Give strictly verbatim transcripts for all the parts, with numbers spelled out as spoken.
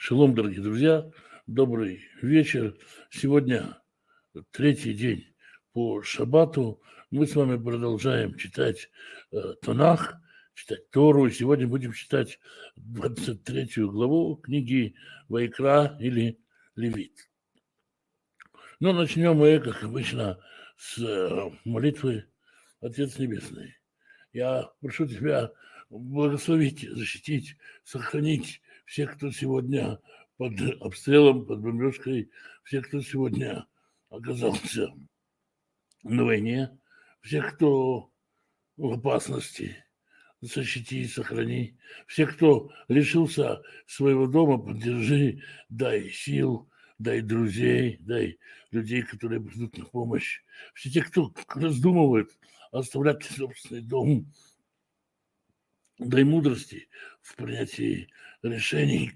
Шалом, дорогие друзья, добрый вечер. Сегодня третий день по шаббату. Мы с вами продолжаем читать э, Танах, читать Тору. И сегодня будем читать двадцать третью главу книги Ваикра или Левит. Но начнем мы, как обычно, с э, молитвы Отец Небесный. Я прошу Тебя благословить, защитить, сохранить всех, кто сегодня под обстрелом, под бомбежкой, всех, кто сегодня оказался на войне, всех, кто в опасности, защити и сохрани. Всех, кто лишился своего дома, поддержи, дай сил, дай друзей, дай людей, которые придут на помощь. Все те, кто раздумывает оставлять собственный дом, дай мудрости в принятии решений.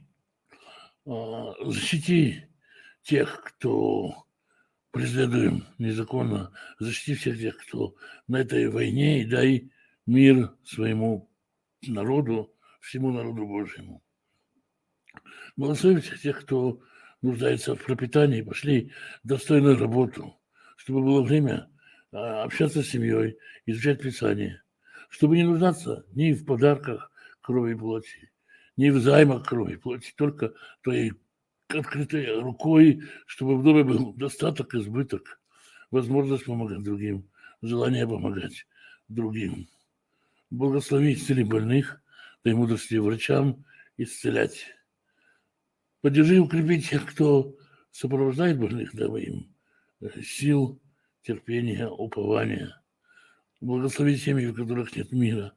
Защити тех, кто преследуем незаконно, защити всех тех, кто на этой войне, и дай мир своему народу, всему народу Божьему. Благослови всех тех, кто нуждается в пропитании, пошли достойную работу, чтобы было время общаться с семьей, изучать Писание, чтобы не нуждаться ни в подарках крови и плоти, ни в займах крови и плоти, только твоей открытой рукой, чтобы в доме был достаток, избыток, возможность помогать другим, желание помогать другим. Благослови, исцели больных, дай мудрости врачам исцелять. Поддержи и укрепи тех, кто сопровождает больных, дай им сил, терпения, упования. Благослови семьи, в которых нет мира.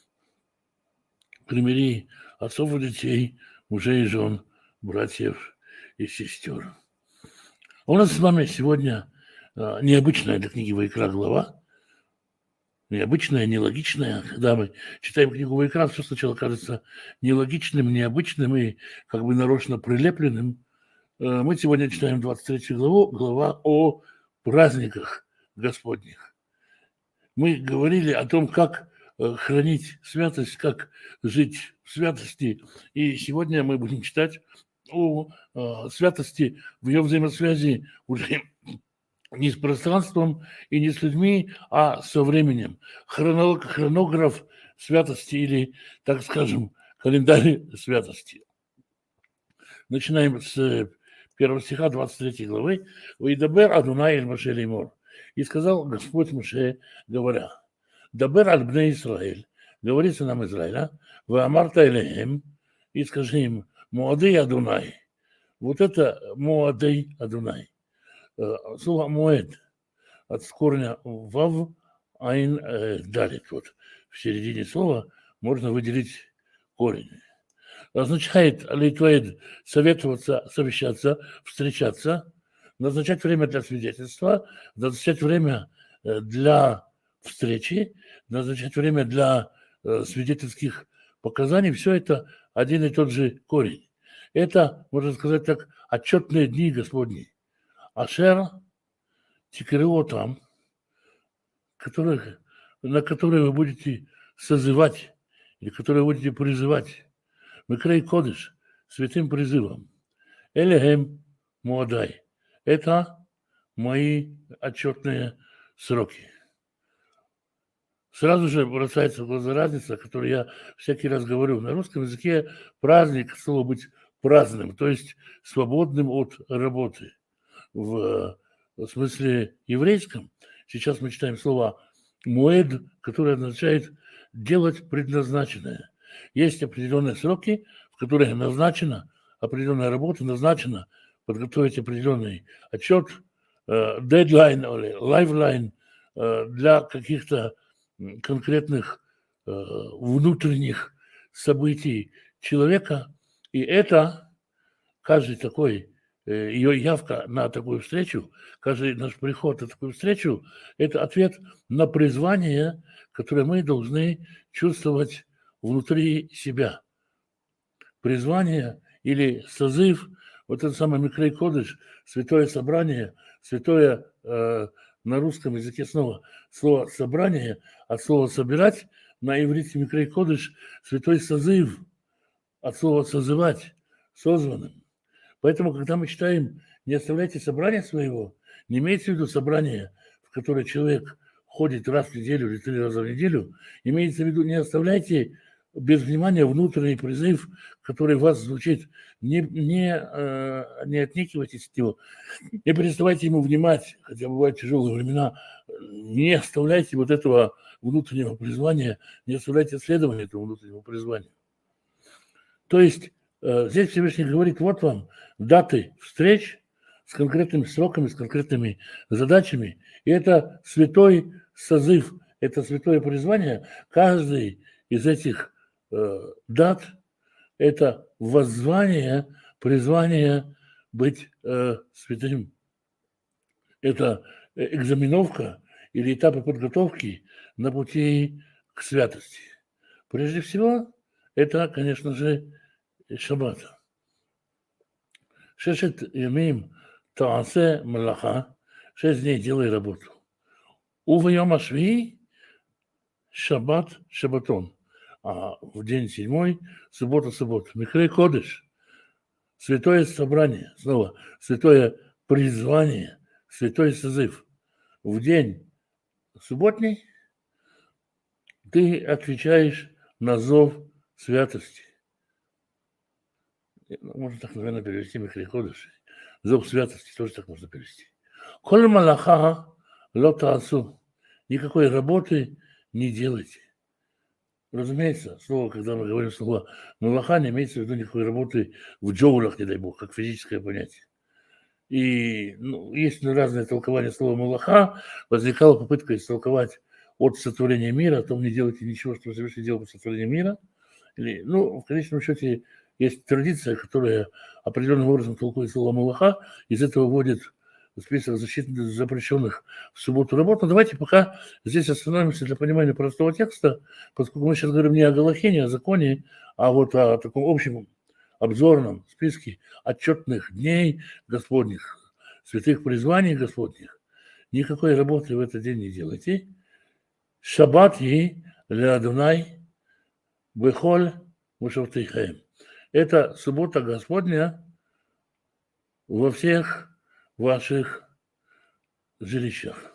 Примири отцов и детей, мужей и жен, братьев и сестер. А у нас с вами сегодня а, необычная для книги Ваикра глава. Необычная, нелогичная. Когда мы читаем книгу Ваикра, все сначала кажется нелогичным, необычным и как бы нарочно прилепленным. А, мы сегодня читаем двадцать третью главу, глава о праздниках Господних. Мы говорили о том, как хранить святость, как жить в святости. И сегодня мы будем читать о э, святости в ее взаимосвязи уже не с пространством и не с людьми, а со временем. Хронолог, хронограф святости или, так скажем, календарь святости. Начинаем с первого стиха двадцать третьей главы. «Вайдабер Адунай эль Моше леймор». И сказал Господь Моше, говоря: «Дабер аль бней Исраэль», говори сынам Израиля, «Ва амарта элехем», и скажи им: «Моадей Адунай». Вот это Моадей Адунай. Слово Моэд от корня Вав Айн Далит. Вот в середине слова можно выделить корень. Означает лейтваэд советоваться, совещаться, встречаться, назначать время для свидетельства, назначать время для встречи, назначать время для свидетельских показаний. Все это один и тот же корень. Это, можно сказать так, отчетные дни Господни. Ашер тикрео там, которых, на которые вы будете созывать, или которые вы будете призывать. Микрей Кодыш, святым призывом. Элехем Моадай. Это мои отчетные сроки. Сразу же бросается в глаза разница, которую я всякий раз говорю. На русском языке праздник, слово быть праздным, то есть свободным от работы. В смысле еврейском сейчас мы читаем слово «моэд», которое означает «делать предназначенное». Есть определенные сроки, в которых назначена определенная работа, назначена подготовить определенный отчет, дедлайн или лайфлайн для каких-то конкретных внутренних событий человека. И это, каждый такой, ее явка на такую встречу, каждый наш приход на такую встречу, это ответ на призвание, которое мы должны чувствовать внутри себя. Призвание или созыв, вот это самое Микрей Кодыш, святое собрание, святое э, на русском языке снова слово собрание, от слова собирать, на иврите Микрей Кодыш, святой созыв, от слова созывать, созванным. Поэтому, когда мы читаем «не оставляйте собрания своего», не имеется в виду собрание, в которое человек ходит раз в неделю или три раза в неделю, имеется в виду не оставляйте без внимания внутренний призыв, который в вас звучит. Не, не, э, не отнекивайтесь от него, не переставайте ему внимать, хотя бывают тяжелые времена, не оставляйте вот этого внутреннего призвания, не оставляйте следования этому внутреннему призванию. То есть э, здесь Всевышний говорит, вот вам даты встреч с конкретными сроками, с конкретными задачами, и это святой созыв, это святое призвание. Каждый из этих э, дат – это воззвание, призвание быть э, святым. Это экзаменовка или этапы подготовки на пути к святости. Прежде всего, это, конечно же, шаббат. Шешет ямим таасе малаха, шесть дней делай работу. Увайом ашви шаббат шаббатон. А в день седьмой суббота суббота. Михрей кодыш. Святое собрание. Снова святое призвание. Святой созыв. В день субботний ты отвечаешь на зов святости. Можно так, наверное, перевести Михрей кодыш. Зов святости тоже так можно перевести. Коль малаха лота асу. Никакой работы не делайте. Разумеется, слово, когда мы говорим слово малаха, не имеется в виду никакой работы в джоулях, не дай бог, как физическое понятие. И ну, есть разные толкования слова малаха. Возникала попытка истолковать от сотворения мира, о том, не делайте ничего, что Всевышний делал по сотворению мира. Или, ну, в конечном счете, есть традиция, которая определенным образом толкует слово малаха, из этого вводит список защитных запрещенных в субботу работ. Но давайте пока здесь остановимся для понимания простого текста, поскольку мы сейчас говорим не о галахе, не о законе, а вот о таком общем обзорном списке отчетных дней Господних, святых призваний Господних. Никакой работы в этот день не делайте. Шаббат и леадунай бехоль мушавтейхаем. Это суббота Господня во всех ваших жилищах.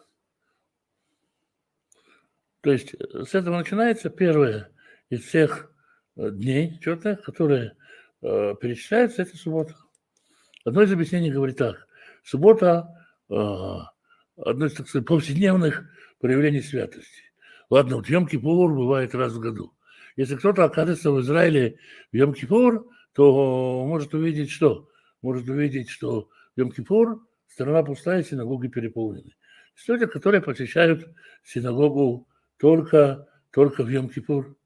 То есть с этого начинается первое из всех дней, четных, которые э, перечисляются, это суббота. Одно из объяснений говорит так. Суббота э, одно из, так сказать, повседневных проявлений святости. Ладно, вот Йом-Кипур бывает раз в году. Если кто-то окажется в Израиле в Йом-Кипур, то может увидеть что? Может увидеть, что Йом-Кипур страна пустая, синагоги переполнены. Есть люди, которые посещают синагогу только, только в Йом-Кипур.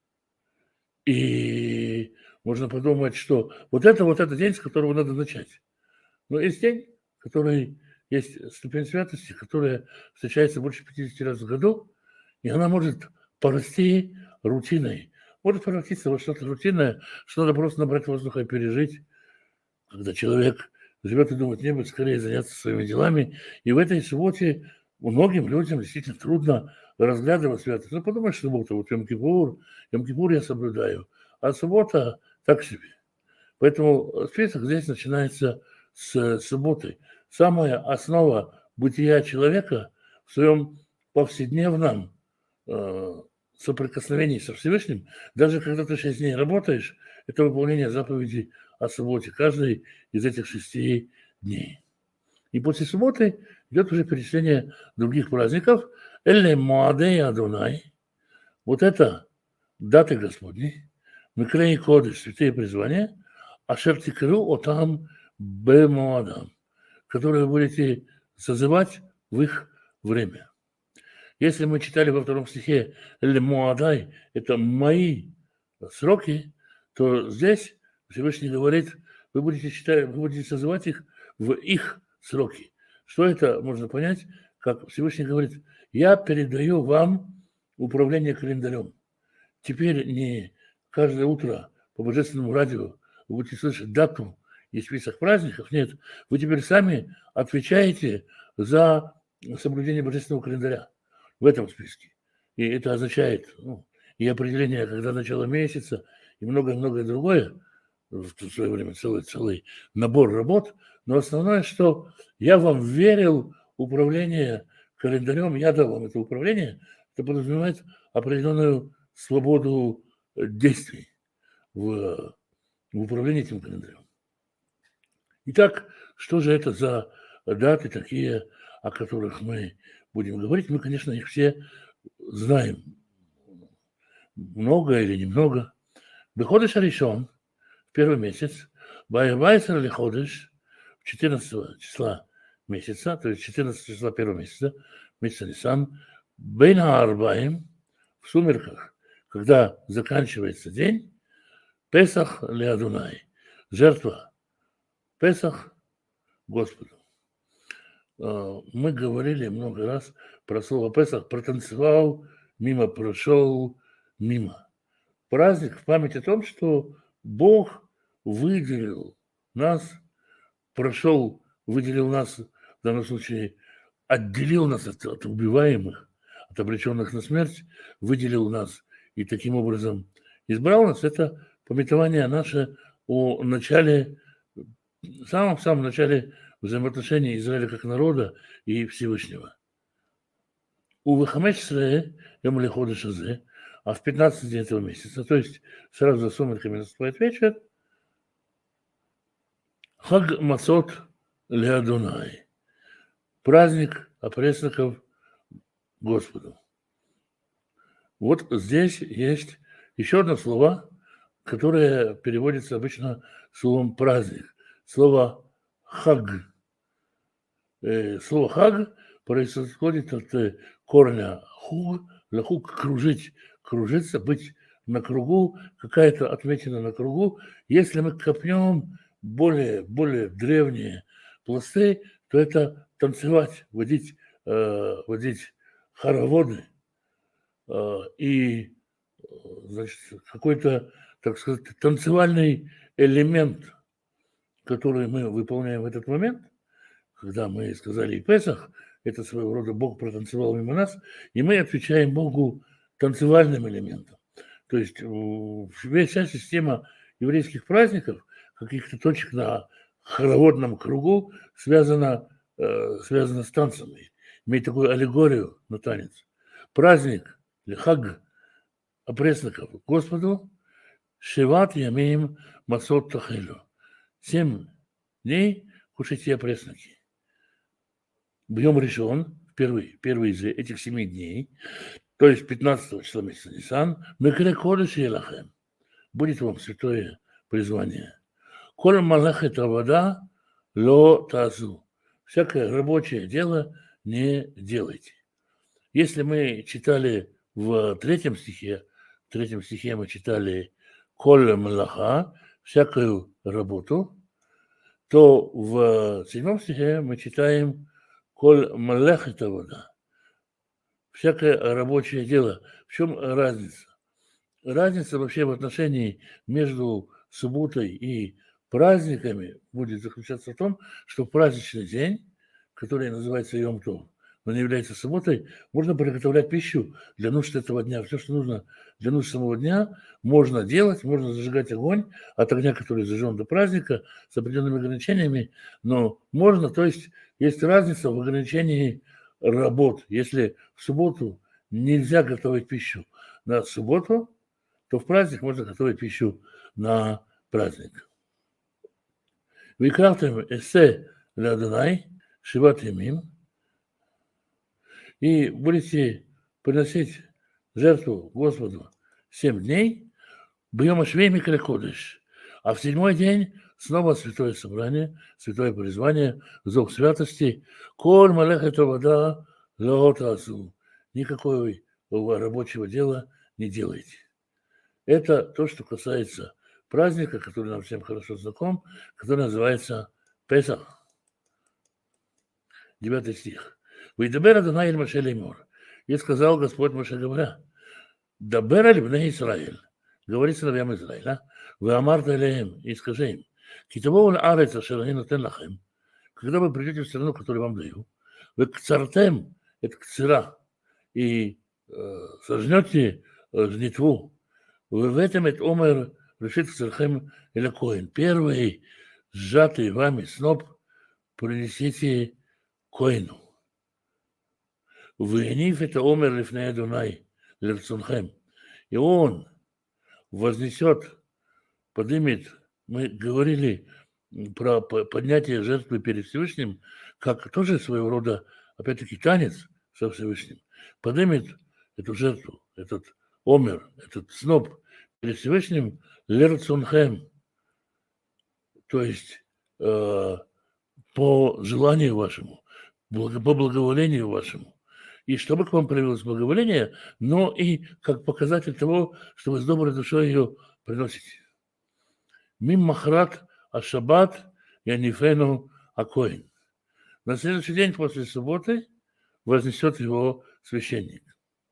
И можно подумать, что вот это вот этот день, с которого надо начать. Но есть день, который есть ступень святости, которая встречается больше пятидесяти раз в году, и она может порасти рутиной. Может превратиться во что-то рутинное, что надо просто набрать воздуха и пережить, когда человек живет и думает, мне бы скорее заняться своими делами. И в этой субботе многим людям действительно трудно разглядывать святость. Ну, подумай, что суббота, вот Йом-Кипур, Йом-Кипур я соблюдаю, а суббота так себе. Поэтому список здесь начинается с субботы. Самая основа бытия человека в своем повседневном э, соприкосновении со Всевышним, даже когда ты шесть дней работаешь, это выполнение заповедей о субботе, каждый из этих шести дней. И после субботы идет уже перечисление других праздников. Элле Моадей Адонай. Вот это даты Господни. Микрей Кодыш, святые призвания. Ашер Тикру Отам Бе Моадам, которые вы будете созывать в их время. Если мы читали во втором стихе Элле Моадай, это мои сроки, то здесь Всевышний говорит, вы будете, читать, вы будете созывать их в их сроки. Что это можно понять? Как Всевышний говорит, я передаю вам управление календарем. Теперь не каждое утро по божественному радио вы будете слышать дату и список праздников. Нет, вы теперь сами отвечаете за соблюдение божественного календаря в этом списке. И это означает ну, и определение, когда начало месяца, и многое-многое другое. в свое время целый, целый набор работ, но основное, что я вам верил управление календарем, я дал вам это управление, это подразумевает определенную свободу действий в, в управлении этим календарем. Итак, что же это за даты такие, о которых мы будем говорить? Мы, конечно, их все знаем. Много или немного. Беходеш Аришон, в первый месяц, Байвайсер или Ходеш, четырнадцатого числа месяца, то есть четырнадцатого числа первого месяца, месяца Нисан, Бейна Арбаим, в сумерках, когда заканчивается день, Песах Леадунай, жертва Песах Господу. Мы говорили много раз про слово Песах, протанцевал, мимо прошел, мимо. Праздник в память о том, что Бог выделил нас, прошел, выделил нас, в данном случае, отделил нас от, от убиваемых, от обреченных на смерть, выделил нас и таким образом избрал нас. Это памятование наше о начале, самом-самом начале взаимоотношений Израиля как народа и Всевышнего. У Вахамешсре Ямлехода Шазе, а в пятнадцатый день этого месяца, то есть сразу за сумерками наступает вечер, Хаг Мацот Леадунай, праздник опресноков Господу. Вот здесь есть еще одно слово, которое переводится обычно словом праздник. Слово хаг. Слово хаг происходит от корня хуг, лахуг кружить, кружиться, быть на кругу, какая-то отметина на кругу. Если мы копнем более, более древние пласты, то это танцевать, водить, э, водить хороводы э, и значит, какой-то, так сказать, танцевальный элемент, который мы выполняем в этот момент, когда мы сказали и Песах, это своего рода Бог протанцевал мимо нас, и мы отвечаем Богу танцевальным элементом. То есть вся система еврейских праздников, каких-то точек на хороводном кругу, связана, э, связана с танцами, имеет такую аллегорию на танец. Праздник, или хаг, опресноков Господу, шеват ямим масот тахелю. Семь дней кушайте опресноки. Бьем решен, первый, первый из этих семи дней, то есть пятнадцатого числа месяца Нисан, мекре кодеш елахем, будет вам святое призвание. Коль малахет авада ло тазу. Всякое рабочее дело не делайте. Если мы читали в третьем стихе, в третьем стихе мы читали коль малаха, всякую работу, то в седьмом стихе мы читаем коль малахет авада. Всякое рабочее дело. В чем разница? Разница вообще в отношении между субботой и праздниками будет заключаться в том, что в праздничный день, который называется Йом-Тов, но не является субботой, можно приготовлять пищу для нужд этого дня. Все, что нужно для нужд самого дня, можно делать, можно зажигать огонь от огня, который зажжен до праздника, с определенными ограничениями, но можно, то есть есть разница в ограничении работ. Если в субботу нельзя готовить пищу на субботу, то в праздник можно готовить пищу на праздник. Викратем эссе лядунай шиват ямим, и будете приносить жертву Господу семь дней, бьем ашвей кодеш, а в седьмой день снова святое собрание, святое призвание, зов святости, коль малехет авада ло тазу, никакого рабочего дела не делайте. Это то, что касается праздника, который нам всем хорошо знаком, который называется Песах. Девятый стих. «Вейдабер Адонай эль Моше леймор». И сказал Господь Моше, говоря, «Дабер эль бней Исраэль». Говорит сыновьям Израиля, «Вы амарта элеем». И скажи им, «Китавоу л'арец ашер ани нотен лахем». Когда вы придете в страну, которую вам даю, вы кцартем, это кцера, и э, сожнете э, жнитву, вы в этом это омер решит цархем или коин. Первый сжатый вами сноп принесите коину. Венив это омер лифней Адонай лерцунхем. И он вознесет, поднимет, мы говорили про поднятие жертвы перед Всевышним, как тоже своего рода, опять-таки, танец со Всевышним. Поднимет эту жертву, этот омер, этот сноп перед Всевышним лерцунхем, то есть э, по желанию вашему, благо, по благоволению вашему. И чтобы к вам проявилось благоволение, но и как показатель того, что вы с доброй душой ее приносите. Мим махрат ашаббат янифену акоин. На следующий день после субботы вознесет его священник.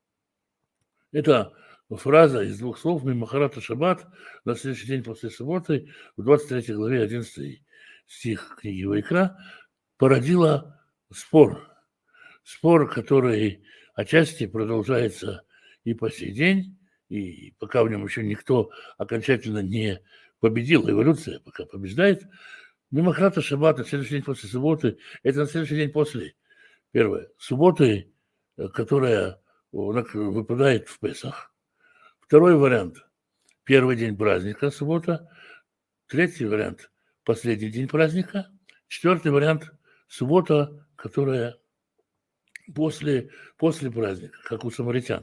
Это фраза из двух слов «Мим махрат ашаббат» на следующий день после субботы в двадцать третьей главе одиннадцатый стих книги Вайкра породила спор. Спор, который отчасти продолжается и по сей день, и пока в нем еще никто окончательно не победил, эволюция пока побеждает. Мимахрата шаббат на следующий день после субботы, это на следующий день после. Первое. Субботы, которая выпадает в Песах. Второй вариант. Первый день праздника, суббота. Третий вариант. Последний день праздника. Четвертый вариант. Суббота, которая после, после праздника, как у самаритян.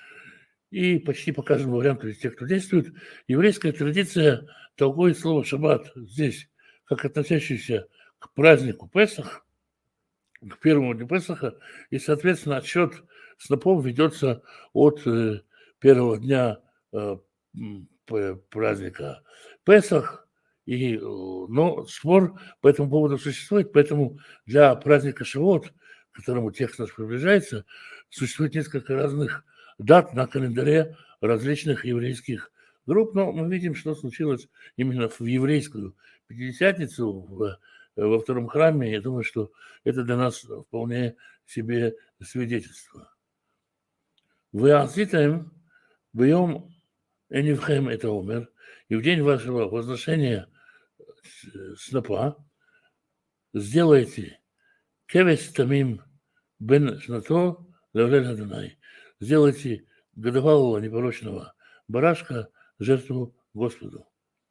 И почти по каждому варианту из тех, кто действует, еврейская традиция толкует слово «шаббат» здесь, как относящийся к празднику Песах, к первому дню Песаха, и, соответственно, отсчет снопов ведется от э, первого дня э, праздника Песах, и, но спор по этому поводу существует, поэтому для праздника Шавот, к которому текст наш приближается, существует несколько разных дат на календаре различных еврейских групп, но мы видим, что случилось именно в еврейскую Пятидесятницу в, во втором храме. Я думаю, что это для нас вполне себе свидетельство. Вы аситаем бьем энивхем это умер, и в день вашего возношения снопа сделайте кевес тамим бен шнато лавлель Адонай. Сделайте годовалого непорочного барашка жертву Господу.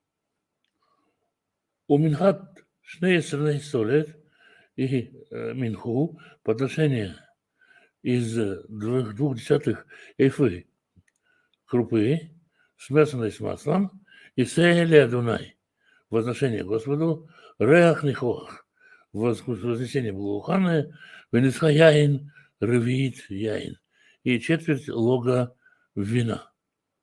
У минхат шней срней солет и минху подношение из двух, двух десятых эйфы крупы, смешанной с маслом, и сеяли Адонай, возношение Господу, реах нихох, вознесение благоуханное, венесха яин, ревиит яин, и четверть лога вина.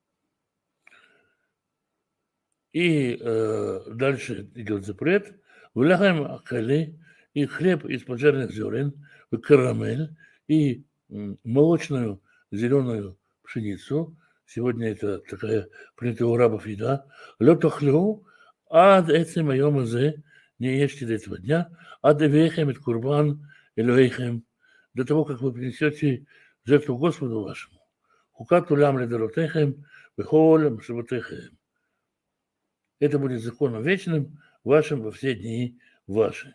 И э, дальше идет запрет. Вляхаем акали, и хлеб из поджаренных зерен, и карамель, и молочную зеленую пшеницу. Сегодня это такая принятая у рабов еда. Летохлю, ад этим моем азе, не ешьте до этого дня, ад эвейхем et курбан элюэйхем, до того, как вы принесете жертву Господу вашему. Хукат улям ледаротехем, вехолем шаботехем. Это будет законом вечным вашим во все дни ваши.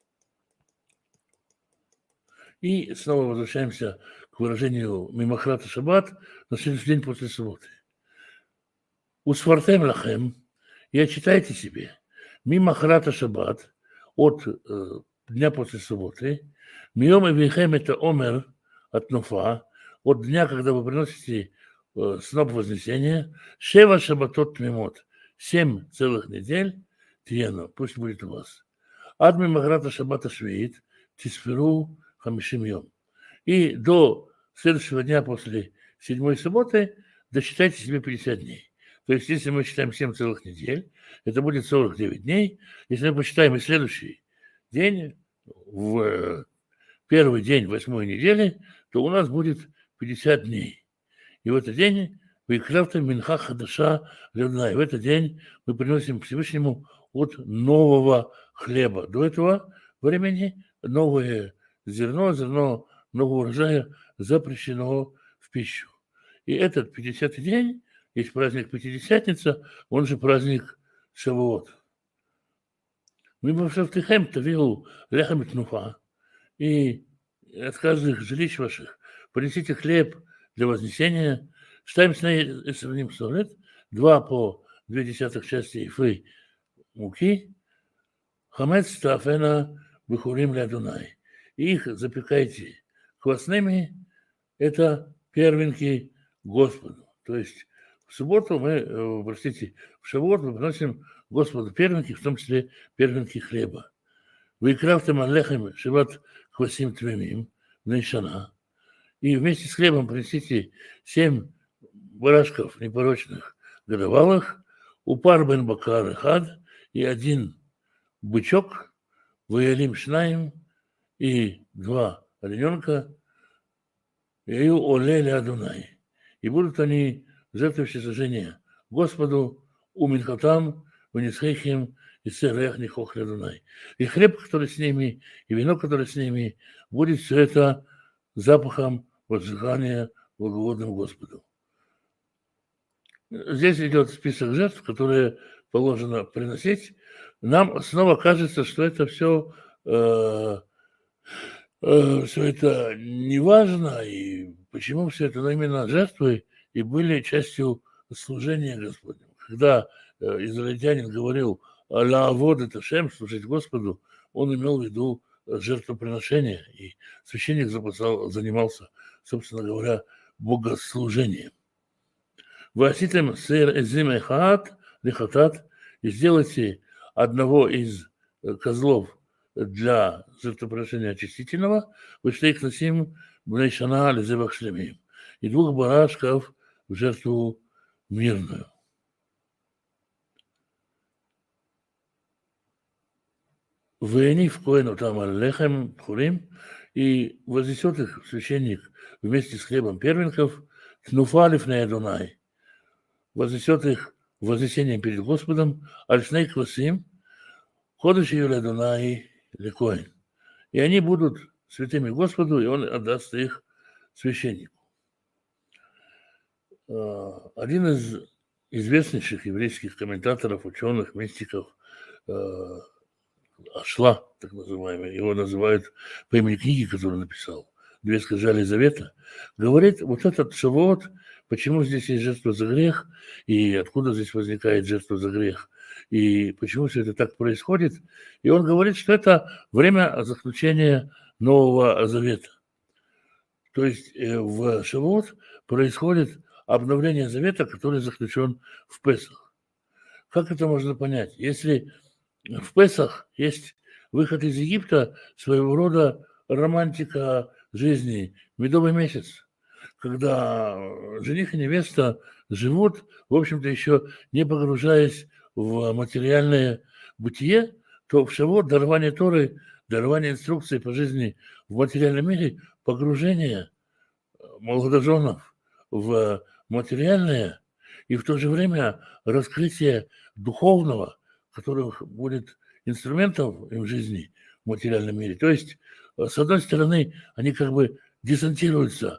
И снова возвращаемся к выражению мимахрата шаббат на следующий день после субботы. Усфартем лахем, и отчитайте себе, мимахрата шаббат от э, дня после субботы, миом и вихем это омер от нуфа, от дня, когда вы приносите э, сноп вознесения, шева шаббатот мимот, семь целых недель, тиено, пусть будет у вас. Адми махрата шаббата швеит, тисферу хамишим йом. И до следующего дня после седьмой субботы досчитайте себе пятьдесят дней. То есть, если мы считаем семь целых недель, это будет сорок девять дней. Если мы посчитаем и следующий день, в первый день восьмой недели, то у нас будет пятьдесят дней. И в этот день Вайкрафта минха хадаша левна. В этот день мы приносим к Всевышнему от нового хлеба. До этого времени новое зерно, зерно нового урожая запрещено в пищу. И этот пятидесятый день есть праздник Пятидесятница, он же праздник Шавуот. Мимошавтыхэм тавиу ляхам тнуфа. И от каждых жилищ ваших принесите хлеб для вознесения. Штайм сней эсраним солет, два по две десятых части ифы муки, хамец тафена бихурим ля Дунай. И их запекайте квасными, это первенки Господу. То есть в субботу мы, э, простите, в шавуот мы приносим Господу первенки, в том числе первенки хлеба. Вы крафтем аллехем шиват квасим твемим, нейшана. И вместе с хлебом принесите семь барашков непорочных годовалых, упар бен бакар и хад, и один бычок, ваялим шнаим, и два олененка, и оле ля Дунай. И будут они жертвой всесожжения Господу у Минхатам, у Ницхейхим, и Церех Нихох ля Дунай. И хлеб, который с ними, и вино, которое с ними, будет все это запахом возжигания благоугодным Господу. Здесь идет список жертв, которые положено приносить. Нам снова кажется, что это все, э, э, все это не важно, и почему все это, но именно жертвы и были частью служения Господнего. Когда э, израильтянин говорил «Ла-авод» — это шем, служить Господу, он имел в виду жертвоприношение, и священник запасал, занимался, собственно говоря, богослужением. «Васитем сэр эзим эхат лихатат» и сделайте одного из козлов для жертвоприношения очистительного, вышли их носим бнейшана лезевах шлемим, и двух барашков в жертву мирную. Венив коэну там аллехем хурим, и вознесет их священник вместе с хлебом первенков, тнуфалив на Адонай, вознесет их вознесением перед Господом, альшней квасим, ходыш ее Адонай лекоин. И они будут святыми Господу, и он отдаст их священнику. Один из известнейших еврейских комментаторов, ученых, мистиков, Ашла, так называемый, его называют по имени книги, которую написал, «Две скрижали завета», говорит, вот этот шавуот, почему здесь есть жертва за грех, и откуда здесь возникает жертва за грех, и почему все это так происходит. И он говорит, что это время заключения Нового Завета. То есть в шавуот происходит обновление завета, который заключен в Песах. Как это можно понять? Если в Песах есть выход из Египта, своего рода романтика жизни, медовый месяц, когда жених и невеста живут, в общем-то, еще не погружаясь в материальное бытие, то в шавуот дарование Торы, дарование инструкций по жизни в материальном мире, погружение молодоженов в материальное и в то же время раскрытие духовного, которых будет инструментом в жизни в материальном мире. То есть, с одной стороны, они как бы десантируются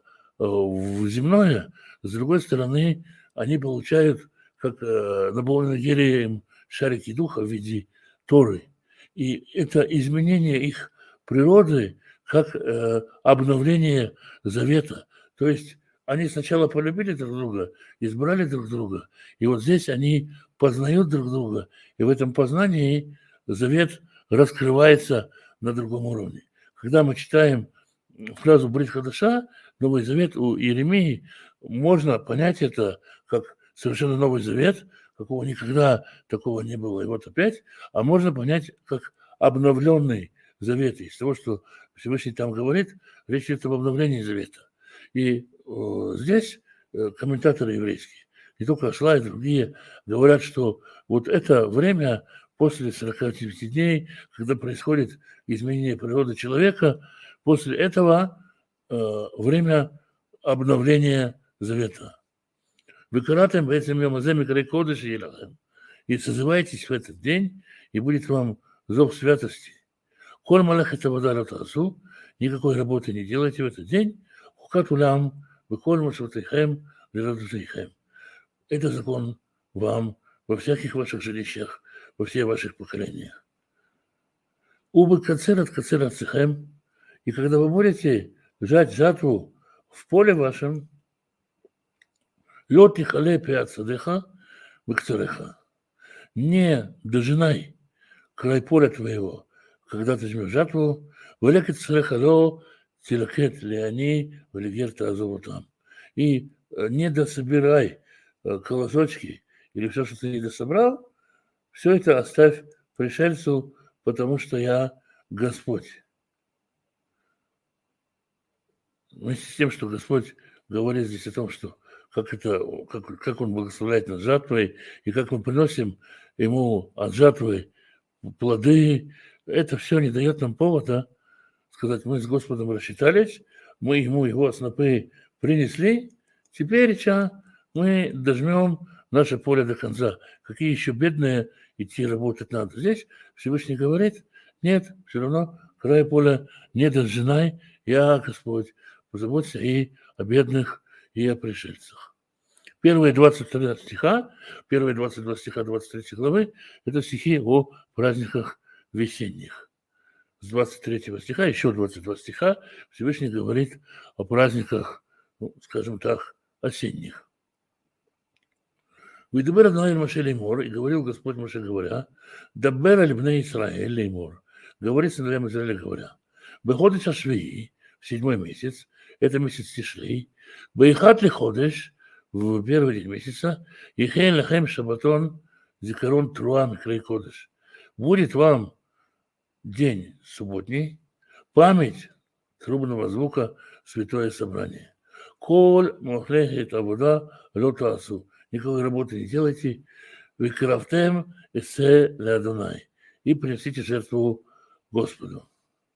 в земное, с другой стороны, они получают, как наполненные гелием шарики духа в виде Торы. И это изменение их природы как обновление завета. То есть, они сначала полюбили друг друга, избрали друг друга, и вот здесь они познают друг друга, и в этом познании завет раскрывается на другом уровне. Когда мы читаем фразу «Брит Хадаша», Новый Завет у Иеремии, можно понять это как совершенно новый завет, какого никогда такого не было, и вот опять, а можно понять как обновленный завет. Из того, что Всевышний там говорит, речь идет об обновлении завета. И э, здесь э, комментаторы еврейские, не только Ашла и другие, говорят, что вот это время после сорока девяти дней, когда происходит изменение природы человека, после этого э, время обновления завета. Вы каратем этим йомазем и кодыш и созываетесь в этот день, и будет вам зов святости. Коль малах это вода ратасу, никакой работы не делайте в этот день, хукат улам, выколь машватейхем, лирадушейхем. Это закон вам во всяких ваших жилищах, во всех ваших поколениях. Убы кацер от кацер от цехем. И когда вы будете жать жатву в поле вашем, лед их алепи от садеха, векцереха. Не дожинай край поля твоего, когда ты жмешь жатву, валекет цереха ло, тилакет леони, валигерта азову там. И не дособирай колосочки или все, что ты не дособрал, все это оставь пришельцу, потому что я Господь. Вместе с тем, что Господь говорит здесь о том, что как, это, как, как Он благословляет нас жатвой, и как мы приносим Ему от жатвы плоды, это все не дает нам повода сказать, мы с Господом рассчитались, мы Ему Его снопы принесли, теперь мы дожмем наше поле до конца. Какие еще бедные идти работать надо. Здесь Всевышний говорит, нет, все равно край поля не дожинай, я Господь. Позаботься и о бедных, и о пришельцах. Первые двадцать три стиха, первые двадцать два стиха двадцать третьей главы – это стихи о праздниках весенних. С двадцать третьего стиха, еще двадцать два стиха, Всевышний говорит о праздниках, ну, скажем так, осенних. «Выдабер Адонай Моше леймор», и говорил Господь Моше, говоря, «Дабер аль бней Исраэль леймор», говорит сыновьям Израиля, говоря, «Беходыч ашвии», в седьмой месяц, это месяц Тишлей, «Бейхат ли ходыш», в первый день месяца, «Ихейн лахем шабатон зикарон труа микрай кодыш», будет вам день субботний, память трубного звука, святое собрание. «Коль мохлехет абуда лотасу», никакой работы не делайте, «Викрафтем эссе ле Адонай», и принесите жертву Господу.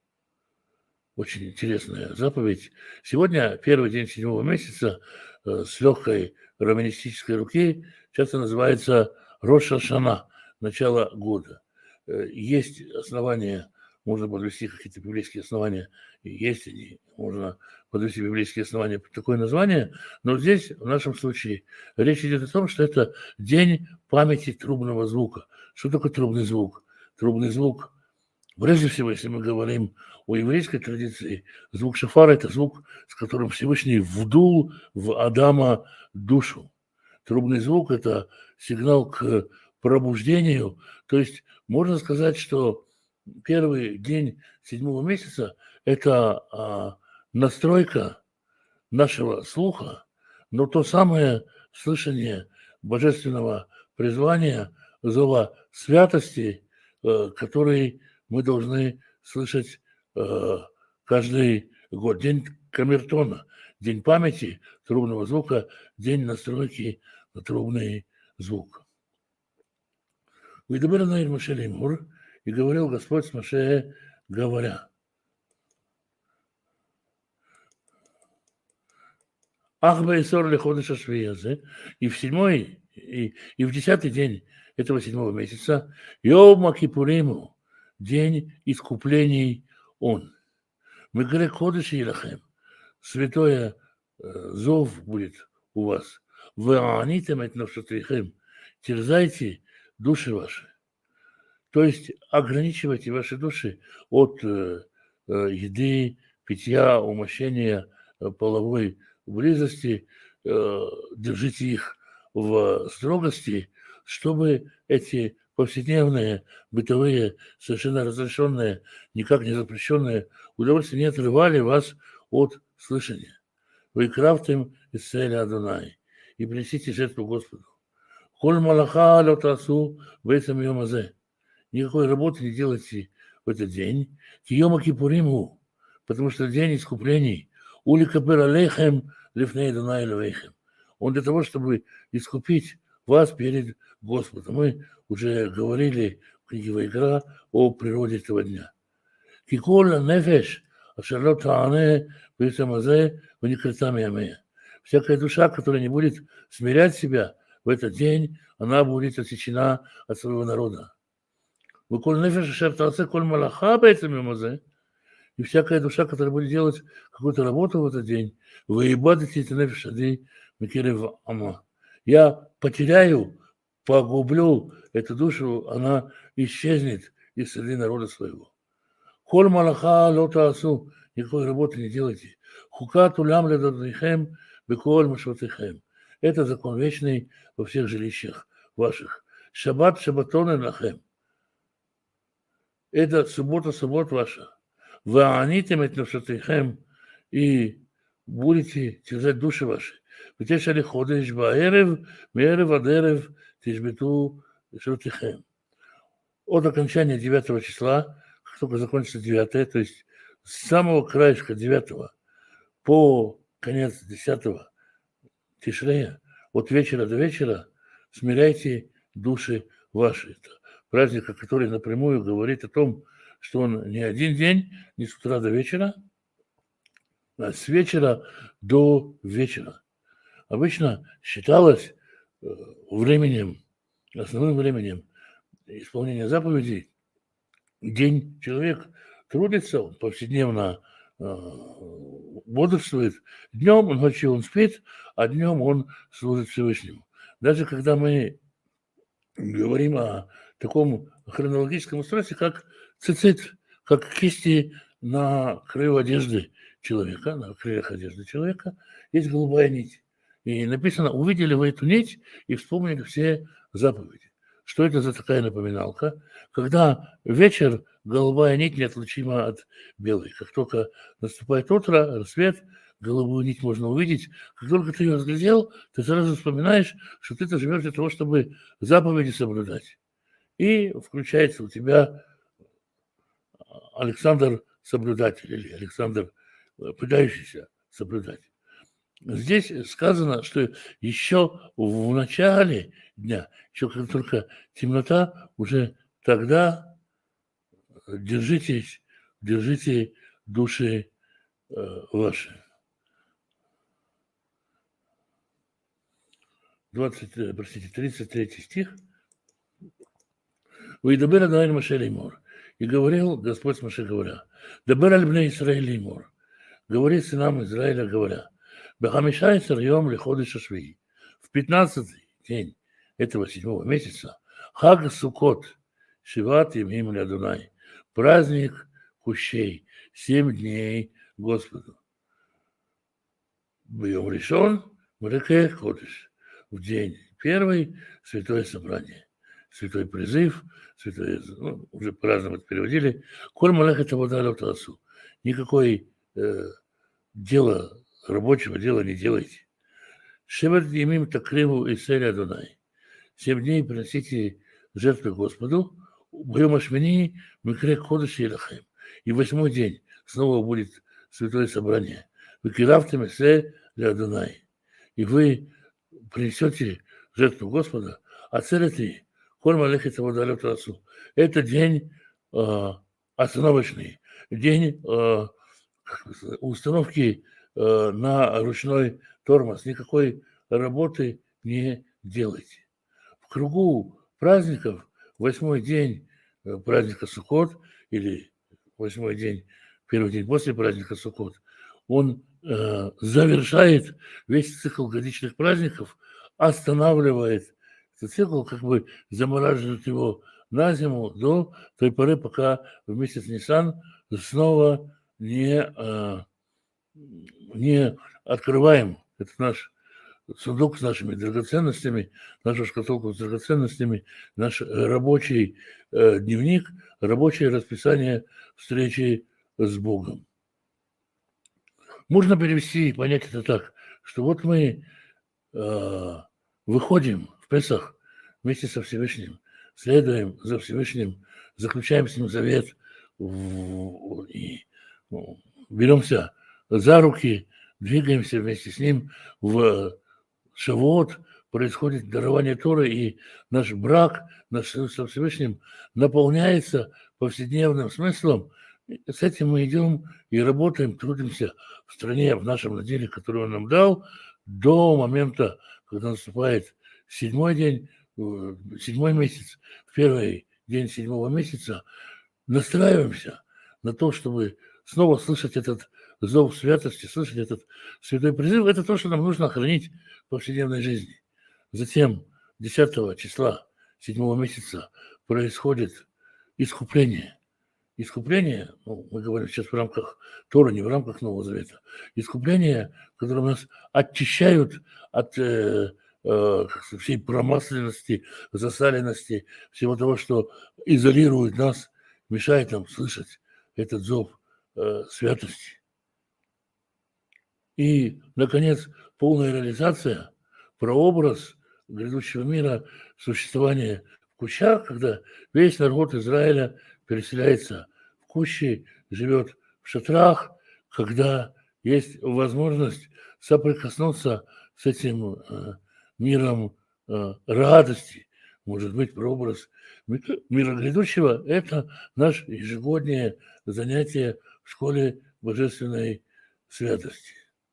Очень интересная заповедь. Сегодня, первый день седьмого месяца, с легкой романистической руки, часто называется Рош ха-Шана, начало года. Есть основания, можно подвести какие-то библейские основания, есть они, можно подвести библейские основания под такое название, но здесь, в нашем случае, речь идет о том, что это день памяти трубного звука. Что такое трубный звук? Трубный звук, прежде всего, если мы говорим о еврейской традиции, звук шофара – это звук, с которым Всевышний вдул в Адама душу. Трубный звук – это сигнал к пробуждению. То есть можно сказать, что первый день седьмого месяца – это а, настройка нашего слуха, но то самое слышание божественного призвания, зова святости, э, который мы должны слышать э, каждый год. День камертона, день памяти трубного звука, день настройки на трубный звук. «Выдабер Адонай Моше леймор», и говорил Господь с Моше, говоря, «Ах бейсор леходыш ашвиязе», и в седьмой, и, и в десятый день этого седьмого месяца, «Йом Кипуриму», день искуплений он. «Мегре ходыш елахем», святое э, зов будет у вас. «Веанитем эт навшатрихем», терзайте души ваши. То есть ограничивайте ваши души от э, э, еды, питья, умощения, э, половой близости, э, держите их в строгости, чтобы эти повседневные, бытовые, совершенно разрешенные, никак не запрещенные удовольствия не отрывали вас от слышания. Вы крафтем из цели Адонай и принесите жертву Господу. Коль малаха лотасу в этом йомазе. Никакой работы не делайте в этот день. Киома кипуриму, потому что день искуплений. Ули капер алейхем лифней Адонай левейхем. Он для того, чтобы искупить вас перед Господом. Мы уже говорили в книге Вайкра о природе этого дня. Кикола нефеш, ашарлот таане, витамазе, ваникритами амея. Всякая душа, которая не будет смирять себя в этот день, она будет отсечена от своего народа. Выколь нефеш, ашартаце, коль малаха, бейтамимазе. И всякая душа, которая будет делать какую-то работу в этот день, вы ибадите это нефеш ади микерев ама. Я потеряю, погублю эту душу, она исчезнет из среды народа своего. Коль малаха лота асу, никакой работы не делайте. Хукат улям ледадыхем, беколь машватыхем. Это закон вечный во всех жилищах ваших. Шаббат шаббатон лахем. Это суббота, суббот ваша. Вы анитем эт навшатыхем, и будете терзать души ваши. ותשע לחודש בערב, מערב עד ערב תשבתו шавтыхем. От окончания девятого числа, как только закончится девятое, то есть с самого краешка девятого по конец десятого Тишрея, от вечера до вечера смиряйте души ваши. Это праздник, который напрямую говорит о том, что он не один день, не с утра до вечера, а с вечера до вечера. Обычно считалось временем, основным временем исполнения заповедей. День человек трудится, он повседневно бодрствует. Днем, ночью он спит, а днем он служит Всевышнему. Даже когда мы говорим о таком хронологическом устройстве, как цицит, как кисти на краю одежды человека, на краях одежды человека, есть голубая нить. И написано, увидели вы эту нить и вспомнили все заповеди. Что это за такая напоминалка? Когда вечер, голубая нить неотличима от белой. Как только наступает утро, рассвет, голубую нить можно увидеть. Как только ты ее разглядел, ты сразу вспоминаешь, что ты-то живешь для того, чтобы заповеди соблюдать. И включается у тебя Александр соблюдатель или Александр пытающийся соблюдать. Здесь сказано, что еще в начале дня, еще как только темнота, уже тогда держитесь, держите души э, ваши. двадцать, простите, тридцать третий стих. «Вайдабер Адонай Моше леймор». И говорил Господь Моше, говоря, «Дабер аль бней Исраэль леймор». Говорит сынам Израиля, говоря, «Бахамишайсар йом лиходыш ашвии». В пятнадцатый день этого седьмого месяца Хаг Суккот, Шиват Ямим Адонай, праздник кущей, семь дней Господу. Бьем решен, Мреке Ходыш. В день первый святое собрание, святой призыв, святое, ну, уже по-разному это переводили. Коль малех это вода лотасу. Никакой э, дела, рабочего дела не делайте. Шевет имим такриву и сель Адонай. Семь дней приносите жертвы Господу. Бьем ашмини микре ходыш елахем. И восьмой день снова будет святое собрание. Вы киравтами сель Адонай. И вы принесете жертву Господа, а цель это коль малех это вода лотасу. Это день э, остановочный, день э, установки э, на ручной тормоз. Никакой работы не делайте. В кругу праздников восьмой день праздника Суккот или восьмой день, первый день после праздника Суккот, он э, завершает весь цикл годичных праздников, останавливает этот цикл, как бы замораживает его на зиму до той поры, пока в месяц Нисан снова не, э, не открываем этот наш сундук с нашими драгоценностями, нашу шкатулку с драгоценностями, наш рабочий э, дневник, рабочее расписание встречи с Богом. Можно перевести и понять это так, что вот мы э, выходим в Песах вместе со Всевышним, следуем за Всевышним, заключаем с ним завет в, и ну, беремся за руки, двигаемся вместе с ним в Шавуот, происходит дарование Торы, и наш брак, наш союз со Всевышним наполняется повседневным смыслом. С этим мы идем и работаем, трудимся в стране, в нашем наделе, который он нам дал, до момента, когда наступает седьмой день, седьмой месяц, в первый день седьмого месяца, настраиваемся на то, чтобы снова слышать этот зов святости, слышать этот святой призыв. Это то, что нам нужно хранить в повседневной жизни. Затем десятого числа седьмого месяца происходит искупление. Искупление, ну, мы говорим сейчас в рамках Торы, не в рамках Нового Завета, искупление, которое нас очищают от э, э, всей промасленности, засаленности, всего того, что изолирует нас, мешает нам слышать этот зов э, святости. И, наконец, полная реализация, прообраз грядущего мира, существования в кущах, когда весь народ Израиля переселяется в кущи, живет в шатрах, когда есть возможность соприкоснуться с этим э, миром э, радости. Может быть, прообраз мира грядущего – это наше ежегодное занятие в школе божественной святости.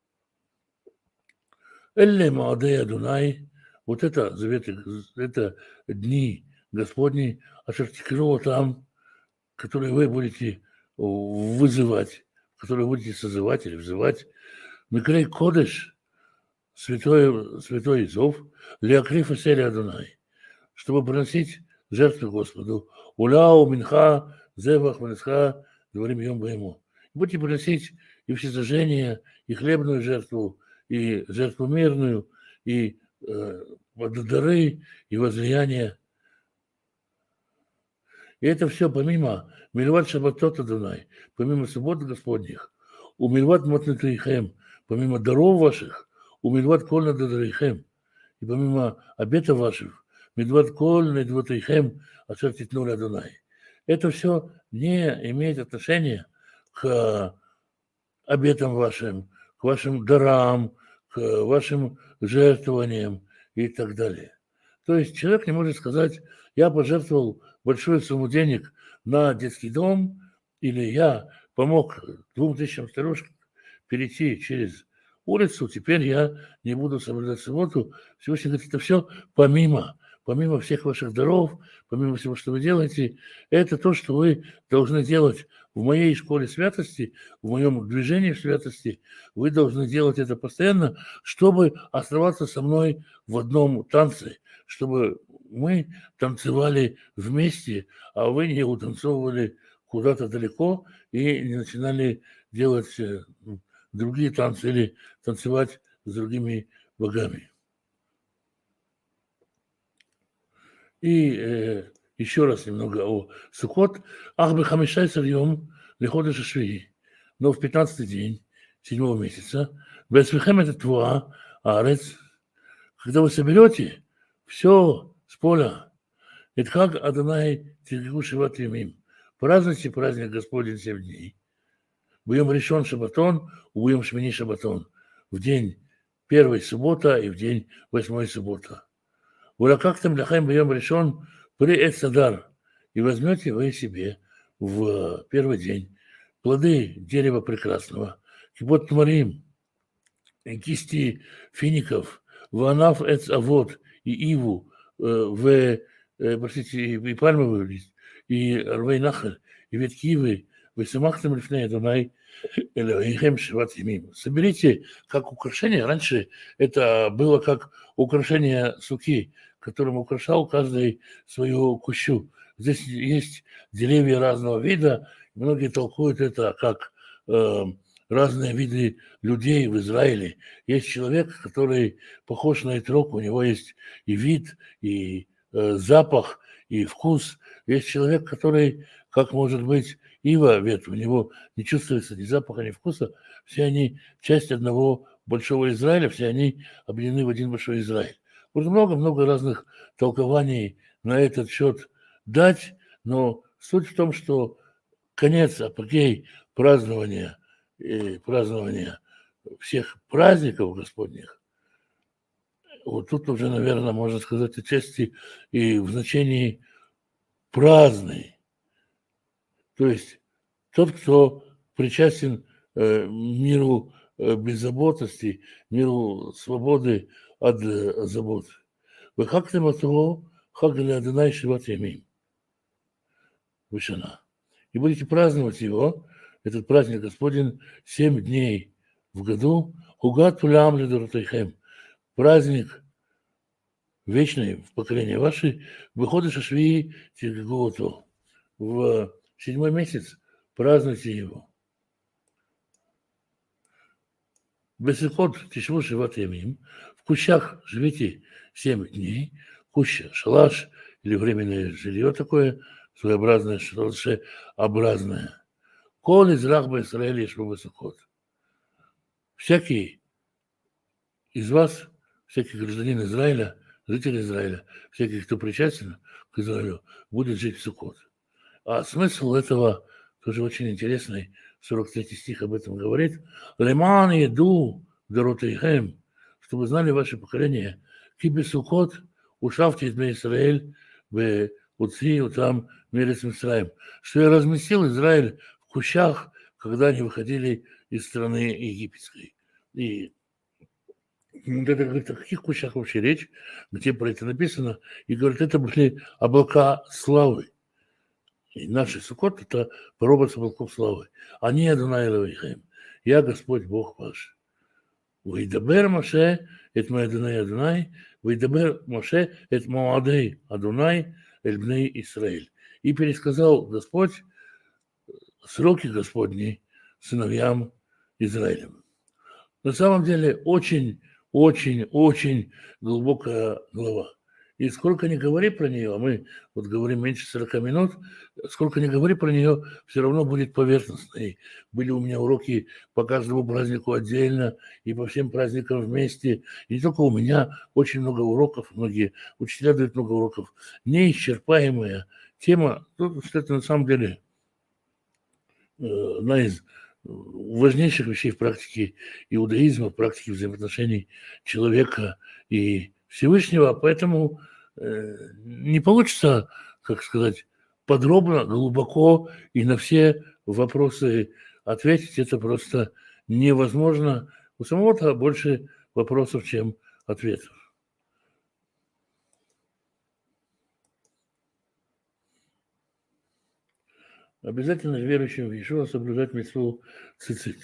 Элле Маадей Адунай, вот это заветы, это дни Господни, Ашартикирова там, которые вы будете вызывать, которые будете созывать или взывать. Микрей Кодеш, святой, святой зов, Леакриф и Сели Адунай, чтобы приносить жертвы Господу. Уляу, Минха, Зевах, Манисха, говорим Йом Баему. Будете приносить и всесожжение, и хлебную жертву, и жертву мирную, и э, дары, и возлияние. И это все помимо Мильват Шаббатот Адунай, помимо суббот Господних, у Мильват Матнатаихем, помимо даров ваших, у Мильват Кольна Дадарихем, и помимо обетов ваших, Мильват Кольна Дватаихем, Ацертит Нуль Адунай. Это все не имеет отношения к обетам вашим, к вашим дарам, к вашим жертвованиям и так далее. То есть человек не может сказать, я пожертвовал большую сумму денег на детский дом, или я помог двум тысячам старушек перейти через улицу, теперь я не буду соблюдать субботу. Всевышний говорит, это все помимо, помимо всех ваших даров, помимо всего, что вы делаете, это то, что вы должны делать в моей школе святости, в моем движении в святости. Вы должны делать это постоянно, чтобы оставаться со мной в одном танце, чтобы мы танцевали вместе, а вы не утанцовывали куда-то далеко и не начинали делать другие танцы или танцевать с другими богами. И э, еще раз немного о Суккот. Ах бы хамишай сарьем лиходыша швии. Но в пятнадцатый день седьмого месяца бесвихем это твуа арец. Когда вы соберете все с поля, это как Адонай тиргу шиват ямим. Празднуйте праздник Господень семь дней. Будем решен шабатон, будем шмини шабатон. В день первой суббота и в день восьмой суббота. Уракактам ляхаем бьем решен при эцадар. И возьмете вы себе в первый день плоды дерева прекрасного, кибот тмарим, кисти фиников, ванаф эц авод и иву, в, простите, и пальмовый лист, и рвей нахаль, и ветки ивы, вы самахтам лифней Адонай элохейхем шиват ямим. Соберите как украшение. Раньше это было как украшение суки, которым украшал каждый свою кущу. Здесь есть деревья разного вида. Многие толкуют это как э, разные виды людей в Израиле. Есть человек, который похож на итрок, у него есть и вид, и э, запах, и вкус. Есть человек, который, как может быть, ива ветвь, у него не чувствуется ни запаха, ни вкуса. Все они часть одного большого Израиля, все они объединены в один большой Израиль. Можно много-много разных толкований на этот счет дать, но суть в том, что конец, апогей празднования, и празднования всех праздников Господних, вот тут уже, наверное, можно сказать отчасти и в значении праздный. То есть тот, кто причастен э, миру э, беззаботности, миру свободы от э, забот. Вы как-то мотово, как для Адонай шиват ямим. Вышина. И будете праздновать его, этот праздник Господень, семь дней в году. Угат улям ледоротайхем. Праздник вечный в поколение ваше, выходишь шви тиготу. В седьмой месяц празднуйте его. Бесикот тишву шиват ямим. В кущах живите семь дней. Куща, шалаш или временное жилье такое, своеобразное, шалашеобразное. Кол из рахба Исраэля шву бесикот. Всякий из вас, всякий гражданин Израиля, житель Израиля, всякий, кто причастен к Израилю, будет жить в Суккот. А смысл этого тоже очень интересный. сорок третий стих об этом говорит. Леман еду доротейхем, чтобы знали ваше поколение, киби Суккот, ушавте из Израиль, в Уци, там Мерец Мицраим, что я разместил Израиль в кущах, когда они выходили из страны египетской. И это говорит, о каких кущах вообще речь, где про это написано, и говорит, это были облака славы. И наши Суккот – это прообраз облаков славы. Они Адонай Элокейхем. Я Господь Бог ваш. Вейдабер Моше эт Адонай Адонай, Вейдабер Моше эт Моадей Адонай эль бней Исраэль. И пересказал Господь сроки Господни сыновьям Израилем. На самом деле очень, очень, очень глубокая глава. И сколько ни говори про нее, а мы вот говорим меньше сорока минут, сколько ни говори про нее, все равно будет поверхностно. И были у меня уроки по каждому празднику отдельно и по всем праздникам вместе. И не только у меня, очень много уроков, многие учителя дают много уроков. Неисчерпаемая тема, ну, это на самом деле одна из важнейших вещей в практике иудаизма, в практике взаимоотношений человека и Всевышнего, поэтому э, не получится, как сказать, подробно, глубоко и на все вопросы ответить. Это просто невозможно. У самого-то больше вопросов, чем ответов. Обязательно верующим в Иешуа соблюдать мицву цицит.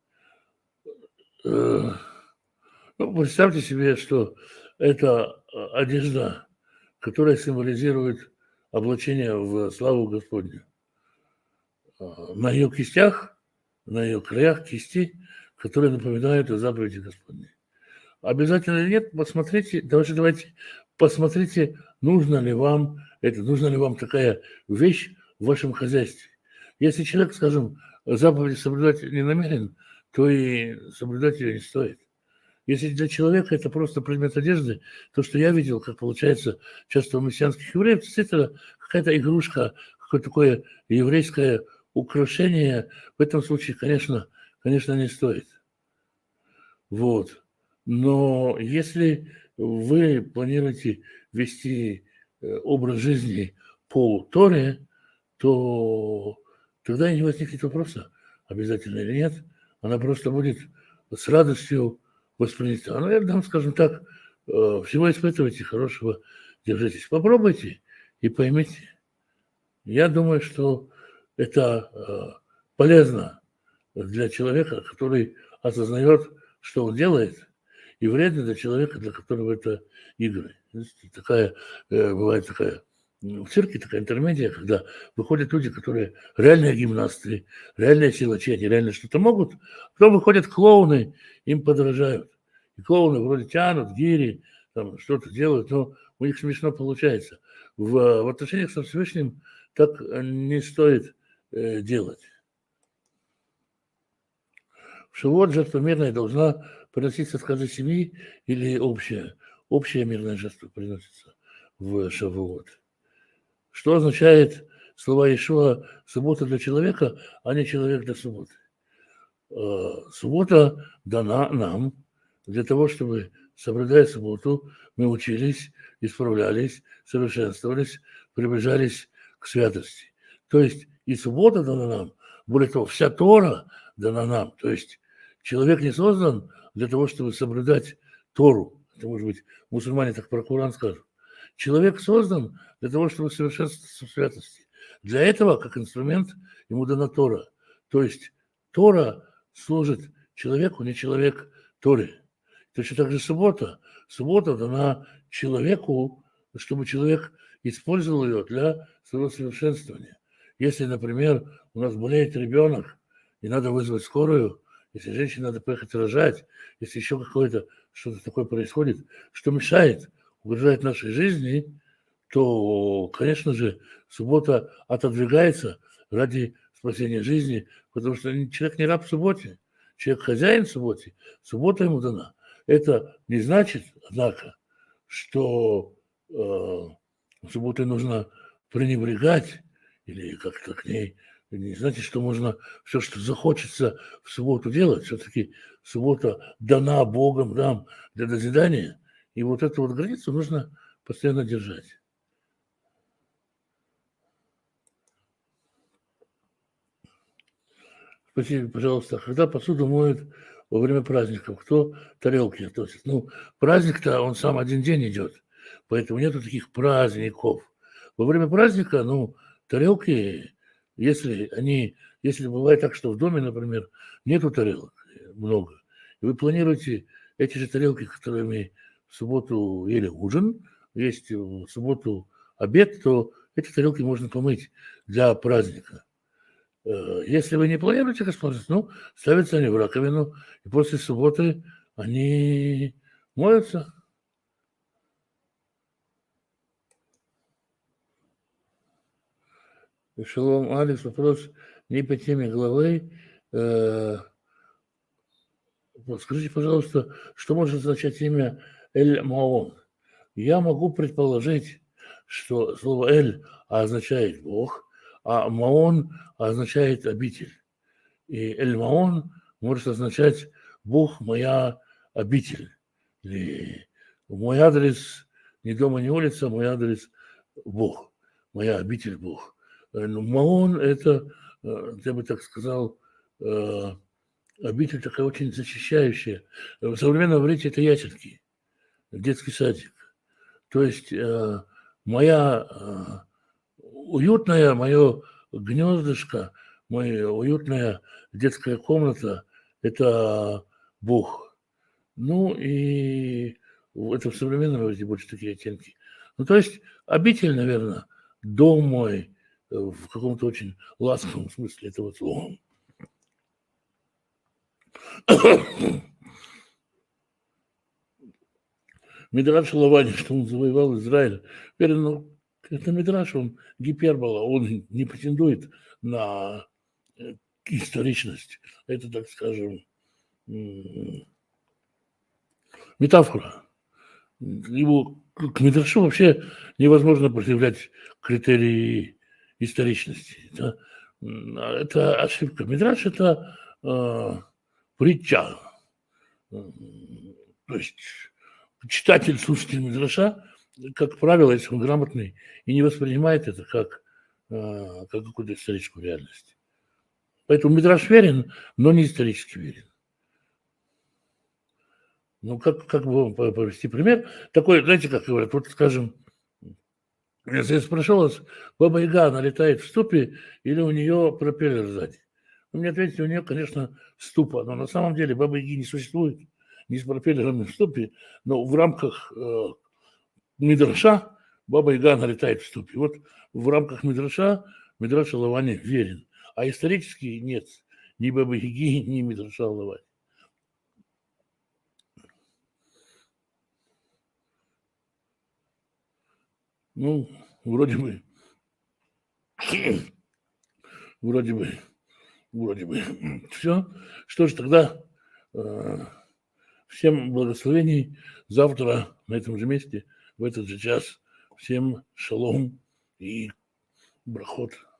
Э, ну, представьте себе, что это одежда, которая символизирует облачение в славу Господню. На ее кистях, на ее краях кисти, которые напоминают о заповеди Господней. Обязательно или нет, посмотрите, давайте, давайте посмотрите, нужно ли вам это, нужна ли вам такая вещь в вашем хозяйстве. Если человек, скажем, заповеди соблюдать не намерен, то и соблюдать ее не стоит. Если для человека это просто предмет одежды, то, что я видел, как получается часто у мессианских евреев, действительно какая-то игрушка, какое-то такое еврейское украшение, в этом случае, конечно, конечно, не стоит. Вот. Но если вы планируете вести образ жизни по Торе, то тогда и не возникнет вопроса, обязательно или нет. Она просто будет с радостью воспринята. Ну, я дам, скажем так, всего испытывайте, хорошего держитесь. Попробуйте и поймите. Я думаю, что это полезно для человека, который осознает, что он делает, и вредно для человека, для которого это игры. Такая, бывает такая в цирке такая интермедия, когда выходят люди, которые реальные гимнасты, реальные силачи, они реально что-то могут, потом выходят клоуны, им подражают. И клоуны вроде тянут, гири, там что-то делают, но у них смешно получается. В, в отношениях со Всевышним так не стоит э, делать. В Шавуот жертва мирная должна приноситься с каждой семьи или общая? Общая мирная жертва приносится в Шавуот. Что означает слова Иешуа «суббота для человека», а не человек для субботы? Суббота дана нам для того, чтобы, соблюдая субботу, мы учились, исправлялись, совершенствовались, приближались к святости. То есть и суббота дана нам, более того, вся Тора дана нам. То есть человек не создан для того, чтобы соблюдать Тору. Это, может быть, мусульмане так про Коран скажут. Человек создан для того, чтобы совершенствоваться в святости. Для этого, как инструмент, ему дана Тора. То есть Тора служит человеку, не человек Торе. Точно так же суббота. Суббота дана человеку, чтобы человек использовал ее для своего совершенствования. Если, например, у нас болеет ребенок, и надо вызвать скорую, если женщине надо поехать рожать, если еще какое-то что-то такое происходит, что мешает, угрожает нашей жизни, то, конечно же, суббота отодвигается ради спасения жизни, потому что человек не раб в субботе, человек хозяин в субботе, суббота ему дана. Это не значит, однако, что э, субботой нужно пренебрегать или как-то к ней, не значит, что можно все, что захочется в субботу делать. Все-таки суббота дана Богом нам для назидания, и вот эту вот границу нужно постоянно держать. Спросите, пожалуйста, когда посуду моют во время праздников, кто тарелки относит? Ну, праздник-то, он сам один день идет, поэтому нету таких праздников. Во время праздника, ну, тарелки, если они, если бывает так, что в доме, например, нету тарелок много, и вы планируете эти же тарелки, которыми в субботу ели ужин, есть в субботу обед, то эти тарелки можно помыть для праздника. Если вы не планируете их использовать, ну, ставятся они в раковину, и после субботы они моются. Шалом, Алекс, вопрос не по теме главы. Скажите, пожалуйста, что может означать имя Эль-Маон? Я могу предположить, что слово Эль означает Бог, а Маон означает обитель. И Эль-Маон может означать Бог моя обитель. Или мой адрес не дома, не улица, мой адрес Бог, моя обитель Бог. Маон – это, я бы так сказал, обитель такая очень защищающая. В современном иврите это ясенки, детский садик. То есть моя уютная, мое гнездышко, моя уютная детская комната – это Бог. Ну и это в современном иврите больше такие оттенки. Ну то есть обитель, наверное, дом мой в каком-то очень ласковом смысле этого слова. Мидраш Лавани, что он завоевал Израиль. Теперь, ну, это Мидраш, он гипербола, он не претендует на историчность. Это, так скажем, метафора. Его к Мидрашу вообще невозможно предъявлять критерии историчности. Это, это ошибка. Мидраш – это э, притча. То есть читатель, слушатель Мидраша, как правило, если он грамотный и не воспринимает это как, э, как какую-то историческую реальность. Поэтому Мидраш верен, но не исторически верен. Ну, как, как бы вам привести пример? Такой, знаете, как говорят, вот, скажем, если я спрошу вас, Баба Яга, она летает в ступе или у нее пропеллер сзади? Вы мне ответите, у нее, конечно, ступа, но на самом деле Бабы Яги не существует, ни с пропеллером, ни в ступе, но в рамках э, Мидраша Баба Яга, она летает в ступе. Вот в рамках Мидраша Мидраша Лавани верен, а исторически нет ни Бабы Яги, ни Мидраша Лавани. Ну, вроде бы, вроде бы, вроде бы. Все. Что ж, тогда э, всем благословений. Завтра на этом же месте, в этот же час. Всем шалом и брахот.